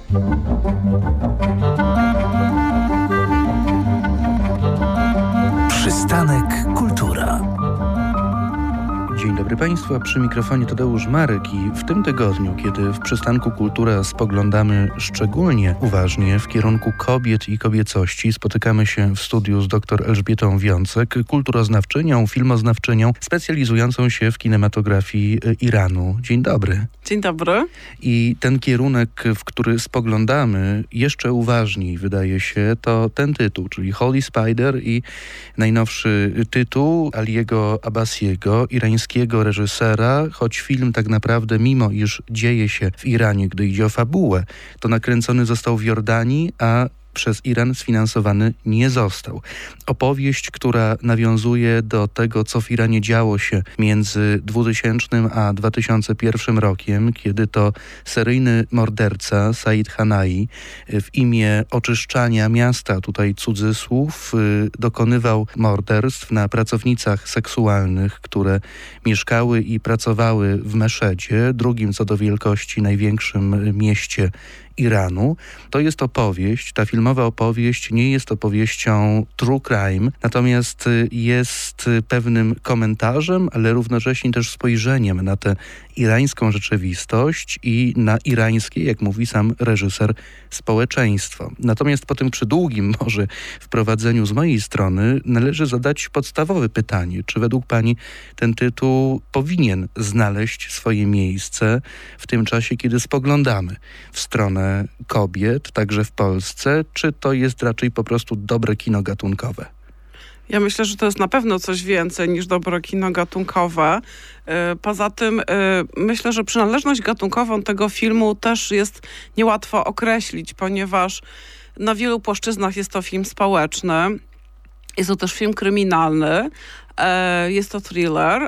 Przystanek Kultura. Dzień dobry Państwu, a przy mikrofonie Tadeusz Marek i w tym tygodniu, kiedy w Przystanku Kultura spoglądamy szczególnie uważnie w kierunku kobiet i kobiecości, spotykamy się w studiu z dr Elżbietą Wiącek, kulturoznawczynią, filmoznawczynią, specjalizującą się w kinematografii Iranu. Dzień dobry. Dzień dobry. I ten kierunek, w który spoglądamy jeszcze uważniej, wydaje się, to ten tytuł, czyli Holy Spider i najnowszy tytuł Aliego Abbasiego, irańskiego reżysera, choć film tak naprawdę, mimo iż dzieje się w Iranie, gdy idzie o fabułę, to nakręcony został w Jordanii, a przez Iran sfinansowany nie został. Opowieść, która nawiązuje do tego, co w Iranie działo się między 2000 a 2001 rokiem, kiedy to seryjny morderca Said Hanai w imię oczyszczania miasta, tutaj cudzysłów, dokonywał morderstw na pracownicach seksualnych, które mieszkały i pracowały w Meszedzie, drugim co do wielkości największym mieście Iranu. To jest opowieść, ta filmowa opowieść nie jest opowieścią true crime, natomiast jest pewnym komentarzem, ale równocześnie też spojrzeniem na tę irańską rzeczywistość i na irańskie, jak mówi sam reżyser, społeczeństwo. Natomiast po tym przydługim może wprowadzeniu z mojej strony należy zadać podstawowe pytanie, czy według pani ten tytuł powinien znaleźć swoje miejsce w tym czasie, kiedy spoglądamy w stronę kobiet, także w Polsce, czy to jest raczej po prostu dobre kino gatunkowe? Ja myślę, że to jest na pewno coś więcej niż dobre kino gatunkowe. Poza tym myślę, że przynależność gatunkową tego filmu też jest niełatwo określić, ponieważ na wielu płaszczyznach jest to film społeczny, jest to też film kryminalny, jest to thriller.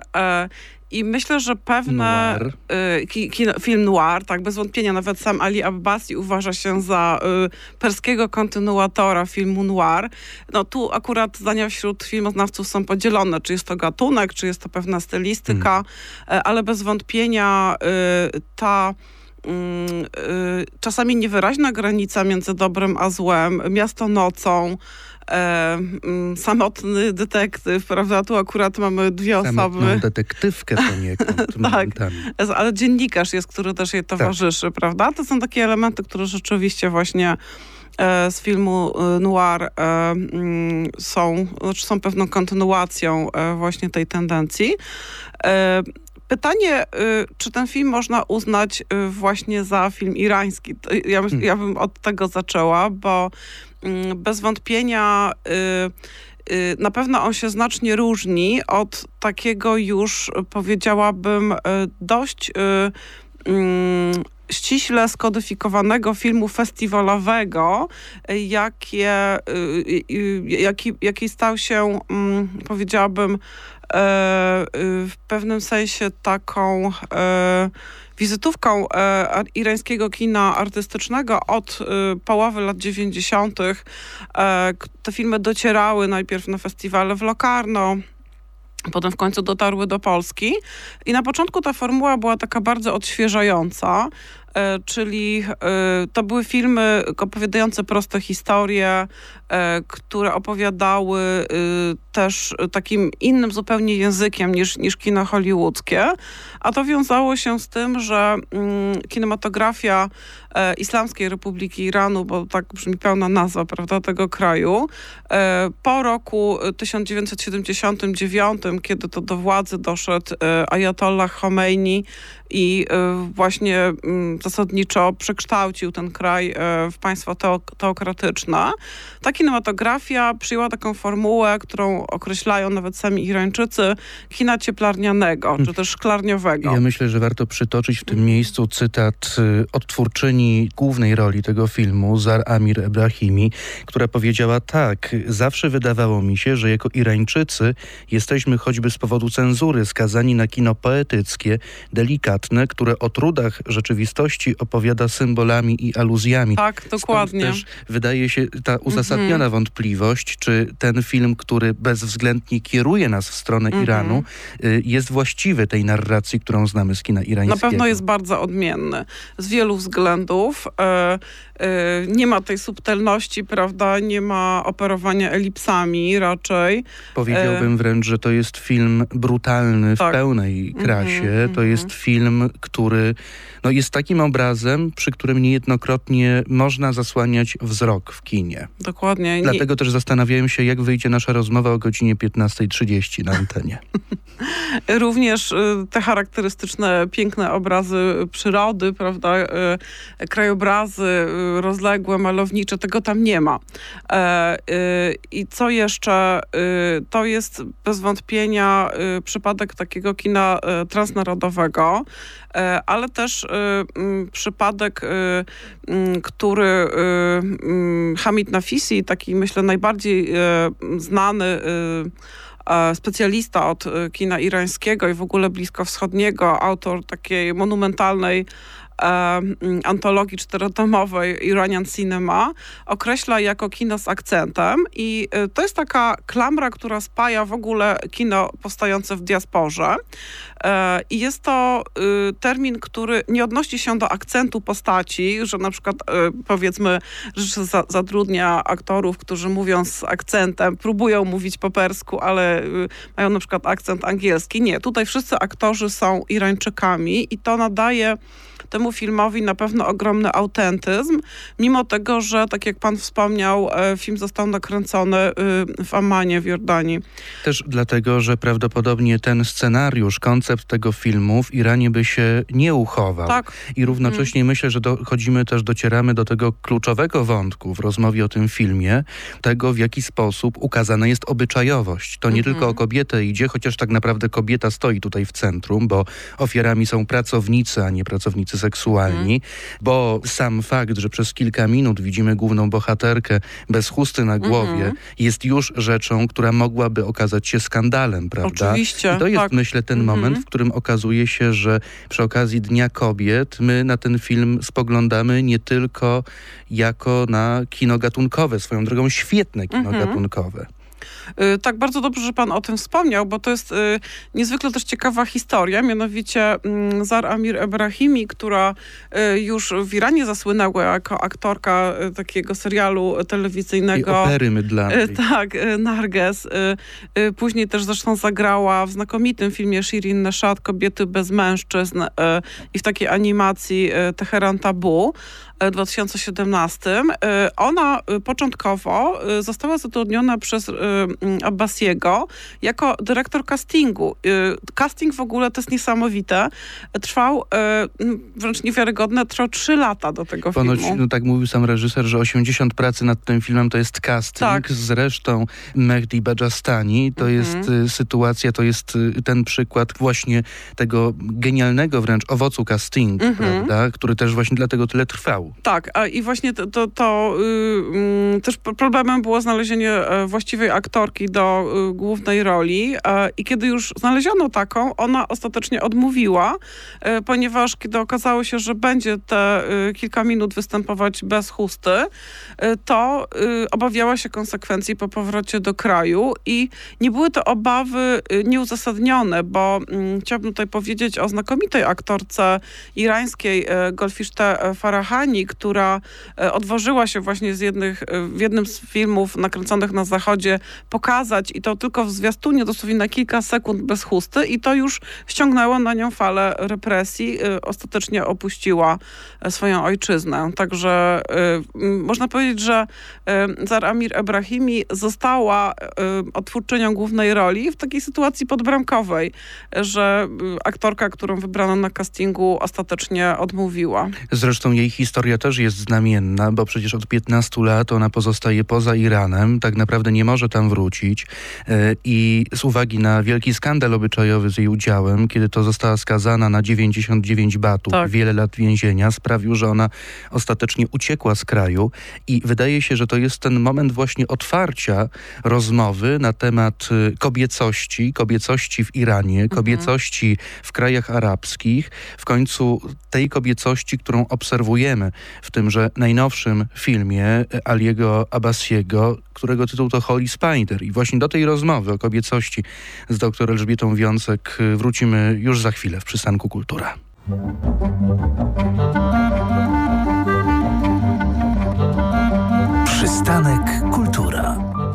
I myślę, że pewne... film noir, tak, bez wątpienia. Nawet sam Ali Abbasi uważa się za perskiego kontynuatora filmu noir. No tu akurat zdania wśród filmoznawców są podzielone, czy jest to gatunek, czy jest to pewna stylistyka, ale bez wątpienia ta czasami niewyraźna granica między dobrem a złem, miasto nocą, samotny detektyw, prawda? Tu akurat mamy dwie osoby. Samotną detektywkę poniekąd. Tak, ale dziennikarz jest, który też jej towarzyszy, tak, prawda? To są takie elementy, które rzeczywiście właśnie z filmu noir są pewną kontynuacją właśnie tej tendencji. Pytanie, czy ten film można uznać właśnie za film irański? Ja bym od tego zaczęła, bo bez wątpienia na pewno on się znacznie różni od takiego już, powiedziałabym, dość ściśle skodyfikowanego filmu festiwalowego, jaki stał się, powiedziałabym, w pewnym sensie taką wizytówką irańskiego kina artystycznego od połowy lat 90. Te filmy docierały najpierw na festiwale w Locarno, potem w końcu dotarły do Polski i na początku ta formuła była taka bardzo odświeżająca, czyli to były filmy opowiadające proste historie, które opowiadały też takim innym zupełnie językiem niż kino hollywoodzkie, a to wiązało się z tym, że kinematografia Islamskiej Republiki Iranu, bo tak brzmi pełna nazwa, prawda, tego kraju, po roku 1979, kiedy to do władzy doszedł ajatollah Khomeini i właśnie zasadniczo przekształcił ten kraj w państwo teokratyczne. Ta kinematografia przyjęła taką formułę, którą określają nawet sami Irańczycy, kina cieplarnianego, czy też szklarniowego. Ja myślę, że warto przytoczyć w tym miejscu cytat odtwórczyni głównej roli tego filmu, Zar Amir Ebrahimi, która powiedziała tak: zawsze wydawało mi się, że jako Irańczycy jesteśmy choćby z powodu cenzury skazani na kino poetyckie, delikatne, które o trudach rzeczywistości opowiada symbolami i aluzjami. Tak, dokładnie. Stąd też wydaje się ta uzasadniona wątpliwość, czy ten film, który bezwzględnie kieruje nas w stronę Iranu, jest właściwy tej narracji, którą znamy z kina irańskiego. Na pewno jest bardzo odmienny. Z wielu względów. Nie ma tej subtelności, prawda? Nie ma operowania elipsami raczej. Powiedziałbym wręcz, że to jest film brutalny w pełnej krasie. To jest film, który jest takim obrazem, przy którym niejednokrotnie można zasłaniać wzrok w kinie. Dokładnie. Dlatego też zastanawiałem się, jak wyjdzie nasza rozmowa o godzinie 15:30 na antenie. Również te charakterystyczne, piękne obrazy przyrody, prawda, krajobrazy rozległe, malownicze, tego tam nie ma. I co jeszcze? To jest bez wątpienia przypadek takiego kina transnarodowego, ale też przypadek, który Hamid Nafisi, taki myślę najbardziej znany specjalista od kina irańskiego i w ogóle bliskowschodniego, autor takiej monumentalnej antologii czterotomowej Iranian Cinema, określa jako kino z akcentem i to jest taka klamra, która spaja w ogóle kino powstające w diasporze i jest to termin, który nie odnosi się do akcentu postaci, że na przykład powiedzmy, że zatrudnia aktorów, którzy mówią z akcentem, próbują mówić po persku, ale mają na przykład akcent angielski. Nie, tutaj wszyscy aktorzy są Irańczykami i to nadaje temu filmowi na pewno ogromny autentyzm, mimo tego, że tak jak pan wspomniał, film został nakręcony w Ammanie w Jordanii. Też dlatego, że prawdopodobnie ten scenariusz, koncept tego filmu w Iranie by się nie uchował. Tak. I równocześnie myślę, że docieramy do tego kluczowego wątku w rozmowie o tym filmie, tego w jaki sposób ukazana jest obyczajowość. To nie tylko o kobietę idzie, chociaż tak naprawdę kobieta stoi tutaj w centrum, bo ofiarami są pracownicy, a nie pracownicy seksualni, bo sam fakt, że przez kilka minut widzimy główną bohaterkę bez chusty na głowie, jest już rzeczą, która mogłaby okazać się skandalem, prawda? Oczywiście. I to jest, myślę, ten moment, w którym okazuje się, że przy okazji Dnia Kobiet my na ten film spoglądamy nie tylko jako na kino gatunkowe, swoją drogą świetne kino gatunkowe. Tak, bardzo dobrze, że pan o tym wspomniał, bo to jest niezwykle też ciekawa historia, mianowicie Zahra Amir Ebrahimi, która już w Iranie zasłynęła jako aktorka takiego serialu telewizyjnego. I opery mydlanej. Tak, Narges. Później też zresztą zagrała w znakomitym filmie Shirin Neshat, Kobiety bez mężczyzn i w takiej animacji Teheran Tabu w 2017. Ona początkowo została zatrudniona przez Abbasiego jako dyrektor castingu. Casting w ogóle to jest niesamowite. Trwał, wręcz niewiarygodne, trwał 3 lata do tego filmu. Ponoć, tak mówił sam reżyser, że 80 pracy nad tym filmem to jest casting. Tak. Zresztą Mehdi Bajastani to jest sytuacja, to jest ten przykład właśnie tego genialnego wręcz owocu castingu, prawda? Który też właśnie dlatego tyle trwał. Tak, i właśnie to też problemem było znalezienie właściwej aktorki do głównej roli i kiedy już znaleziono taką, ona ostatecznie odmówiła, ponieważ kiedy okazało się, że będzie te kilka minut występować bez chusty, to obawiała się konsekwencji po powrocie do kraju i nie były to obawy nieuzasadnione, bo chciałabym tutaj powiedzieć o znakomitej aktorce irańskiej Golfishte Farahani, która odważyła się właśnie w jednym z filmów nakręconych na Zachodzie pokazać i to tylko w zwiastunie dosłownie na kilka sekund bez chusty i to już ściągnęło na nią falę represji. Ostatecznie opuściła swoją ojczyznę. Także można powiedzieć, że Zahra Amir Ebrahimi została odtwórczynią głównej roli w takiej sytuacji podbramkowej, że aktorka, którą wybrano na castingu, ostatecznie odmówiła. Zresztą jej historia też jest znamienna, bo przecież od 15 lat ona pozostaje poza Iranem, tak naprawdę nie może tam wrócić i z uwagi na wielki skandal obyczajowy z jej udziałem, kiedy to została skazana na 99 batów, wiele lat więzienia, sprawił, że ona ostatecznie uciekła z kraju i wydaje się, że to jest ten moment właśnie otwarcia rozmowy na temat kobiecości w Iranie, kobiecości w krajach arabskich, w końcu tej kobiecości, którą obserwujemy widzimy w tymże najnowszym filmie Aliego Abbasiego, którego tytuł to Holly Spider. I właśnie do tej rozmowy o kobiecości z dr Elżbietą Wiącek wrócimy już za chwilę w Przystanku Kultura. Przystanek Kultura.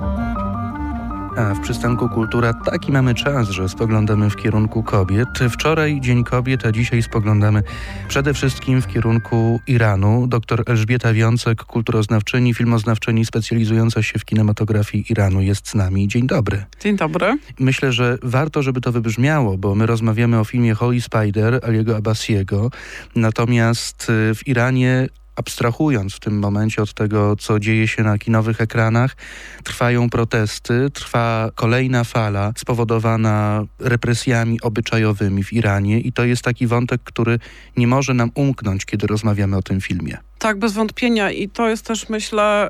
A w Przystanku Kultura taki mamy czas, że spoglądamy w kierunku kobiet. Wczoraj Dzień Kobiet, a dzisiaj spoglądamy przede wszystkim w kierunku Iranu. Dr Elżbieta Wiącek, kulturoznawczyni, filmoznawczyni specjalizująca się w kinematografii Iranu jest z nami. Dzień dobry. Dzień dobry. Myślę, że warto, żeby to wybrzmiało, bo my rozmawiamy o filmie Holly Spider Aliego Abbasiego. Natomiast w Iranie, abstrahując w tym momencie od tego, co dzieje się na kinowych ekranach, trwają protesty, trwa kolejna fala spowodowana represjami obyczajowymi w Iranie i to jest taki wątek, który nie może nam umknąć, kiedy rozmawiamy o tym filmie. Tak, bez wątpienia i to jest też, myślę,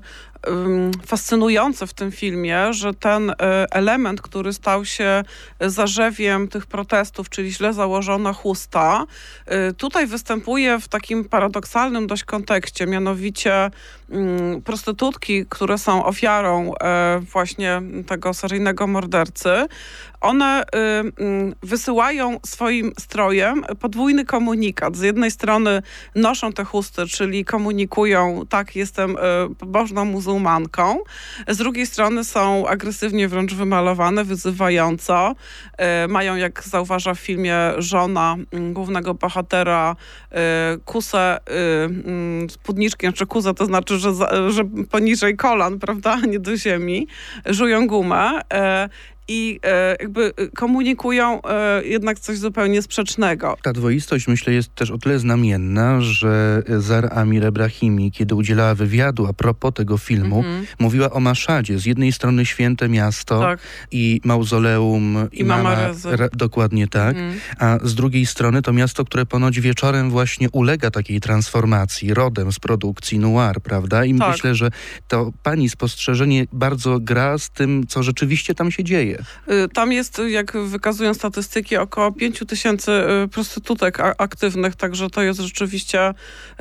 fascynujące w tym filmie, że ten element, który stał się zarzewiem tych protestów, czyli źle założona chusta, tutaj występuje w takim paradoksalnym dość kontekście, mianowicie prostytutki, które są ofiarą właśnie tego seryjnego mordercy, one wysyłają swoim strojem podwójny komunikat. Z jednej strony noszą te chusty, czyli komunikują, tak, jestem pobożną muzułmanką. Z drugiej strony są agresywnie wręcz wymalowane, wyzywająco. Mają, jak zauważa w filmie żona głównego bohatera, kusę, spódniczki, znaczy kusę, to znaczy, że poniżej kolan, prawda, nie do ziemi. Żują gumę. I jakby komunikują jednak coś zupełnie sprzecznego. Ta dwoistość, myślę, jest też o tyle znamienna, że Zahra Amir Ebrahimi, kiedy udzielała wywiadu a propos tego filmu, mówiła o Maszadzie. Z jednej strony święte miasto, tak, i mauzoleum imama dokładnie tak, a z drugiej strony to miasto, które ponoć wieczorem właśnie ulega takiej transformacji, rodem z produkcji noir, prawda? I tak, myślę, że to pani spostrzeżenie bardzo gra z tym, co rzeczywiście tam się dzieje. Tam jest, jak wykazują statystyki, około 5000 prostytutek aktywnych, także to jest rzeczywiście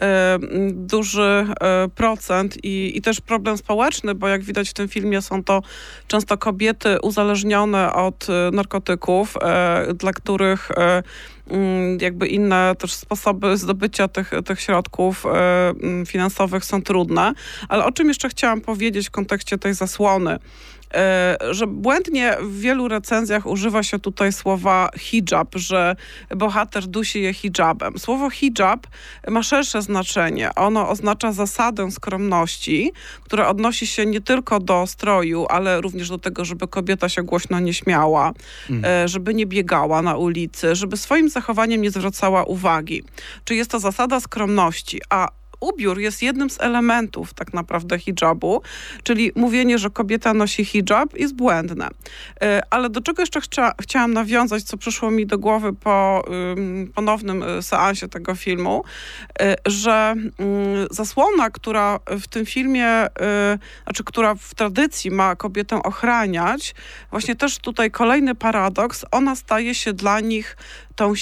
duży procent i też problem społeczny, bo jak widać w tym filmie są to często kobiety uzależnione od narkotyków, dla których jakby inne też sposoby zdobycia tych środków finansowych są trudne. Ale o czym jeszcze chciałam powiedzieć w kontekście tej zasłony? Że błędnie w wielu recenzjach używa się tutaj słowa hijab, że bohater dusi je hijabem. Słowo hijab ma szersze znaczenie. Ono oznacza zasadę skromności, która odnosi się nie tylko do stroju, ale również do tego, żeby kobieta się głośno nie śmiała, żeby nie biegała na ulicy, żeby swoim zachowaniem nie zwracała uwagi. Czyli jest to zasada skromności, a ubiór jest jednym z elementów tak naprawdę hijabu, czyli mówienie, że kobieta nosi hijab jest błędne. Ale do czego jeszcze chciałam nawiązać, co przyszło mi do głowy po ponownym seansie tego filmu, że zasłona, która w tym filmie, znaczy która w tradycji ma kobietę ochraniać, właśnie też tutaj kolejny paradoks, ona staje się dla nich tą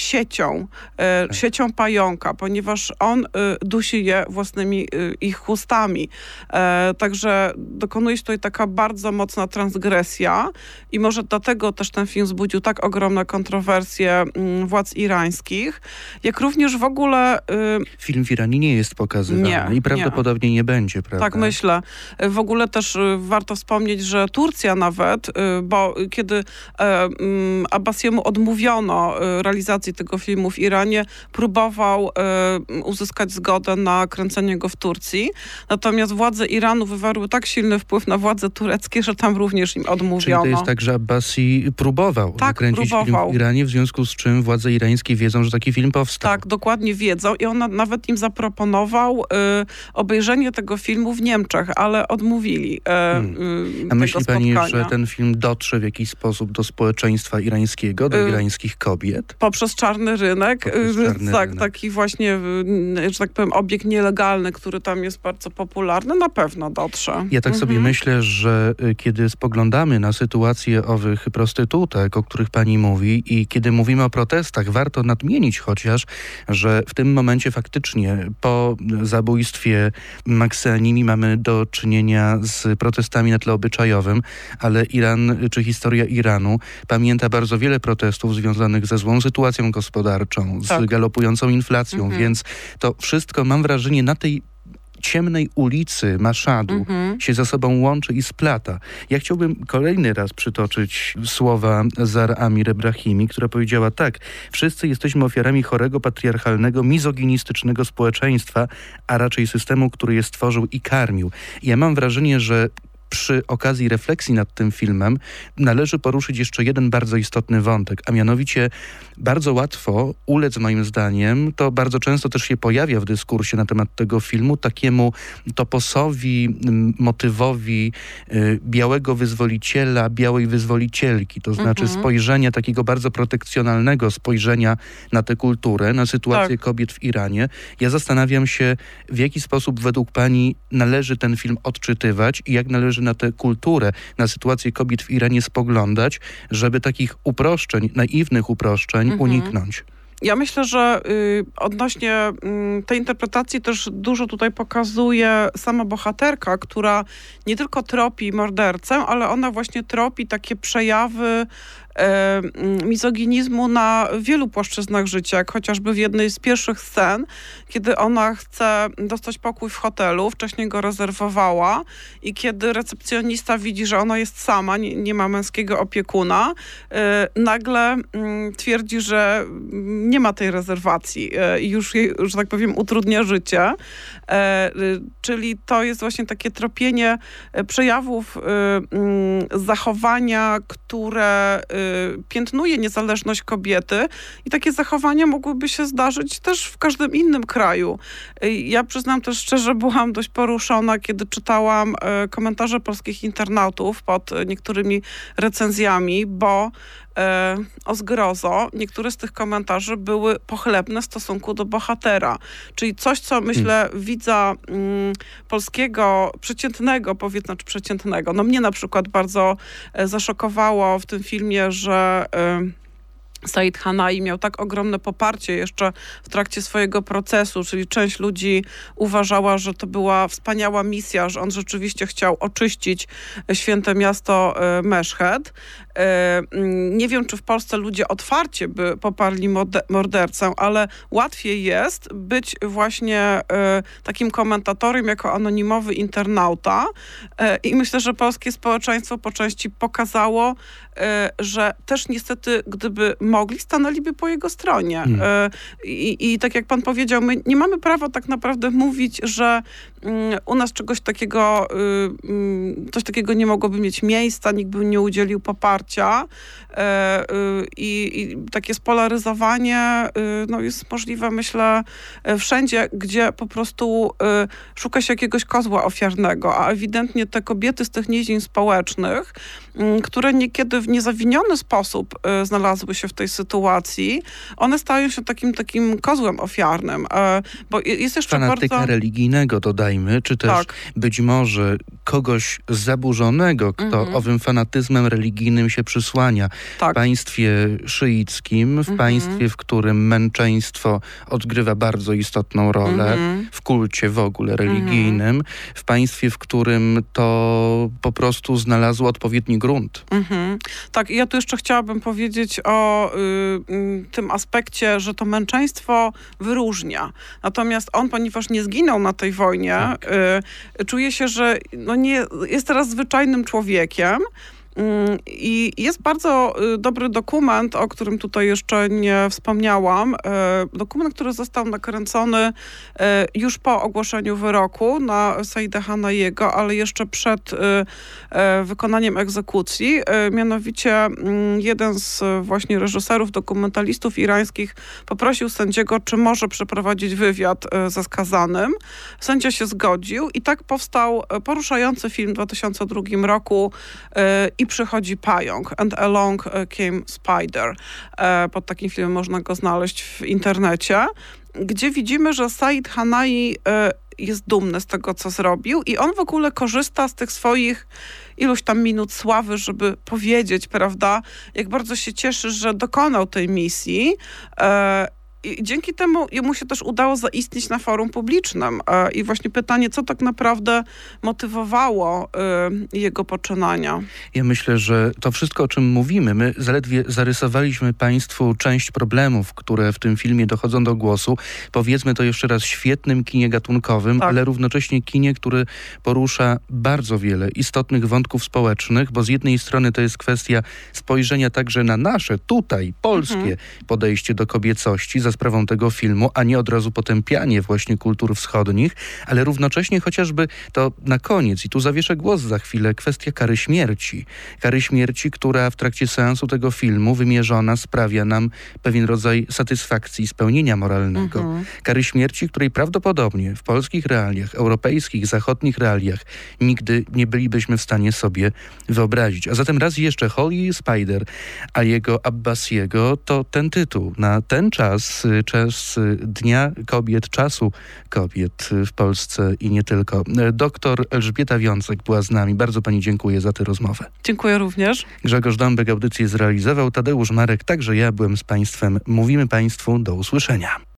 siecią pająka, ponieważ on dusi je własnymi ich chustami. Także dokonuje się tutaj taka bardzo mocna transgresja i może dlatego też ten film wzbudził tak ogromne kontrowersje władz irańskich, jak również w ogóle... Film w Iranie nie jest pokazywany i prawdopodobnie nie będzie, prawda? Tak myślę. W ogóle też warto wspomnieć, że Turcja nawet, bo kiedy Abbasiemu odmówiono realizacji tego filmu w Iranie, próbował uzyskać zgodę na kręcenie go w Turcji. Natomiast władze Iranu wywarły tak silny wpływ na władze tureckie, że tam również im odmówiono. Czyli to jest tak, że Abbasi próbował nakręcić film w Iranie, w związku z czym władze irańskie wiedzą, że taki film powstał. Tak, dokładnie wiedzą i on nawet im zaproponował obejrzenie tego filmu w Niemczech, ale odmówili A myśli pani, że ten film dotrze w jakiś sposób do społeczeństwa irańskiego, do irańskich kobiet? Poprzez czarny rynek. Tak, taki właśnie, że tak powiem, obieg nielegalny, który tam jest bardzo popularny, na pewno dotrze. Ja tak sobie myślę, że kiedy spoglądamy na sytuację owych prostytutek, o których pani mówi, i kiedy mówimy o protestach, warto nadmienić chociaż, że w tym momencie faktycznie po zabójstwie Mahsa Amini mamy do czynienia z protestami na tle obyczajowym, ale Iran, czy historia Iranu pamięta bardzo wiele protestów związanych ze złą sytuacją gospodarczą, z galopującą inflacją, więc to wszystko, mam wrażenie, na tej ciemnej ulicy Maszadu się ze sobą łączy i splata. Ja chciałbym kolejny raz przytoczyć słowa Zahra Amir Ebrahimi, która powiedziała tak: wszyscy jesteśmy ofiarami chorego, patriarchalnego, mizoginistycznego społeczeństwa, a raczej systemu, który je stworzył i karmił. I ja mam wrażenie, że przy okazji refleksji nad tym filmem należy poruszyć jeszcze jeden bardzo istotny wątek, a mianowicie bardzo łatwo ulec, moim zdaniem, to bardzo często też się pojawia w dyskursie na temat tego filmu, takiemu toposowi, motywowi białego wyzwoliciela, białej wyzwolicielki, to znaczy spojrzenia takiego bardzo protekcjonalnego spojrzenia na tę kulturę, na sytuację kobiet w Iranie. Ja zastanawiam się, w jaki sposób według pani należy ten film odczytywać i jak należy na tę kulturę, na sytuację kobiet w Iranie spoglądać, żeby takich uproszczeń, naiwnych uproszczeń uniknąć. Ja myślę, że odnośnie tej interpretacji też dużo tutaj pokazuje sama bohaterka, która nie tylko tropi mordercę, ale ona właśnie tropi takie przejawy mizoginizmu na wielu płaszczyznach życia, jak chociażby w jednej z pierwszych scen, kiedy ona chce dostać pokój w hotelu, wcześniej go rezerwowała i kiedy recepcjonista widzi, że ona jest sama, nie ma męskiego opiekuna, nagle twierdzi, że nie ma tej rezerwacji i już jej, że tak powiem, utrudnia życie. Czyli to jest właśnie takie tropienie przejawów zachowania, które piętnuje niezależność kobiety i takie zachowania mogłyby się zdarzyć też w każdym innym kraju. Ja przyznam też szczerze, byłam dość poruszona, kiedy czytałam komentarze polskich internautów pod niektórymi recenzjami, bo o zgrozo, niektóre z tych komentarzy były pochlebne w stosunku do bohatera. Czyli coś, co myślę widza polskiego, przeciętnego, przeciętnego. No mnie na przykład bardzo zaszokowało w tym filmie, że Said Hanai miał tak ogromne poparcie jeszcze w trakcie swojego procesu, czyli część ludzi uważała, że to była wspaniała misja, że on rzeczywiście chciał oczyścić święte miasto Meszhed. Nie wiem, czy w Polsce ludzie otwarcie by poparli mordercę, ale łatwiej jest być właśnie takim komentatorem jako anonimowy internauta i myślę, że polskie społeczeństwo po części pokazało, że też niestety, gdyby mogli, stanęliby po jego stronie. I tak jak pan powiedział, my nie mamy prawa tak naprawdę mówić, że u nas czegoś takiego, coś takiego nie mogłoby mieć miejsca, nikt by nie udzielił poparcia i takie spolaryzowanie no, jest możliwe, myślę, wszędzie, gdzie po prostu szuka się jakiegoś kozła ofiarnego, a ewidentnie te kobiety z tych nizin społecznych, które niekiedy w niezawiniony sposób znalazły się w tej sytuacji, one stają się takim kozłem ofiarnym. Bo jest jeszcze fanatyka religijnego, dodajmy, czy też być może kogoś zaburzonego, kto owym fanatyzmem religijnym się przysłania. W państwie szyickim, w państwie, w którym męczeństwo odgrywa bardzo istotną rolę, w kulcie w ogóle religijnym, w państwie, w którym to po prostu znalazło odpowiedni grunt. Tak, i ja tu jeszcze chciałabym powiedzieć o tym aspekcie, że to męczeństwo wyróżnia. Natomiast on, ponieważ nie zginął na tej wojnie, czuje się, że no nie, jest teraz zwyczajnym człowiekiem. I jest bardzo dobry dokument, o którym tutaj jeszcze nie wspomniałam. Dokument, który został nakręcony już po ogłoszeniu wyroku na Saida Hanaiego, ale jeszcze przed wykonaniem egzekucji. Mianowicie jeden z właśnie reżyserów, dokumentalistów irańskich poprosił sędziego, czy może przeprowadzić wywiad ze skazanym. Sędzia się zgodził i tak powstał poruszający film w 2002 roku i przychodzi pająk. And along came spider. Pod takim filmem można go znaleźć w internecie, gdzie widzimy, że Said Hanai jest dumny z tego, co zrobił i on w ogóle korzysta z tych swoich iluś tam minut sławy, żeby powiedzieć, prawda, jak bardzo się cieszy, że dokonał tej misji. I dzięki temu jemu się też udało zaistnieć na forum publicznym. I właśnie pytanie, co tak naprawdę motywowało jego poczynania? Ja myślę, że to wszystko, o czym mówimy, my zaledwie zarysowaliśmy Państwu część problemów, które w tym filmie dochodzą do głosu. Powiedzmy to jeszcze raz, świetnym kinie gatunkowym, tak, ale równocześnie kinie, który porusza bardzo wiele istotnych wątków społecznych, bo z jednej strony to jest kwestia spojrzenia także na nasze, tutaj, polskie podejście do kobiecości za sprawą tego filmu, a nie od razu potępianie właśnie kultur wschodnich, ale równocześnie chociażby to na koniec, i tu zawieszę głos za chwilę, kwestia kary śmierci. Kary śmierci, która w trakcie seansu tego filmu wymierzona sprawia nam pewien rodzaj satysfakcji i spełnienia moralnego. Kary śmierci, której prawdopodobnie w polskich realiach, europejskich, zachodnich realiach nigdy nie bylibyśmy w stanie sobie wyobrazić. A zatem raz jeszcze Holly Spider Aliego Abbasiego to ten tytuł na ten czas Dnia Kobiet, Czasu Kobiet w Polsce i nie tylko. Doktor Elżbieta Wiącek była z nami. Bardzo pani dziękuję za tę rozmowę. Dziękuję również. Grzegorz Dąbek audycję zrealizował, Tadeusz Marek, także ja byłem z państwem. Mówimy państwu do usłyszenia.